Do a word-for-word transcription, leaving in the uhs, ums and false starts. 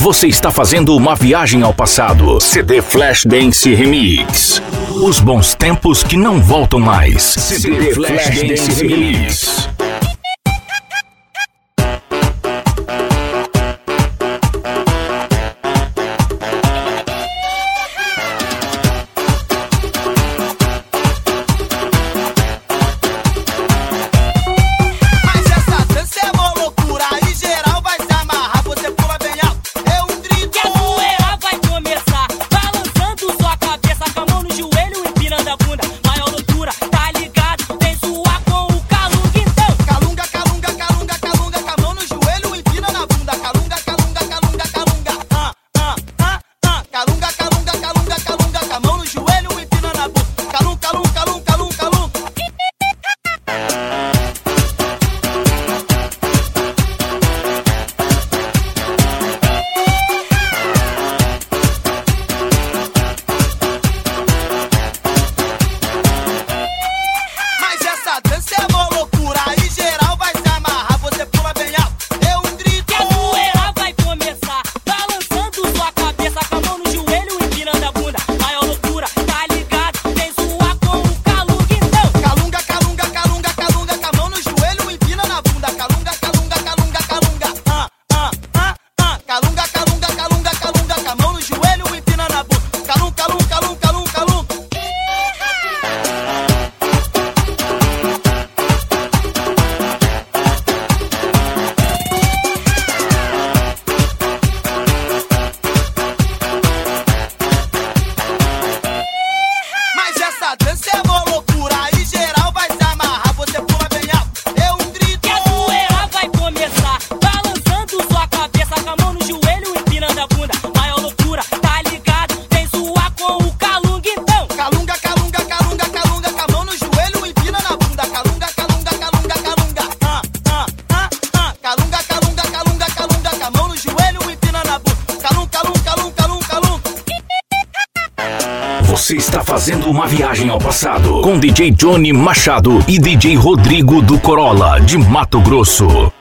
Você está fazendo uma viagem ao passado. C D Flashdance Remix. Os bons tempos que não voltam mais. C D Flashdance Remix. Você está fazendo uma viagem ao passado com D J Johnny Machado e D J Rodrigo do Corolla de Mato Grosso.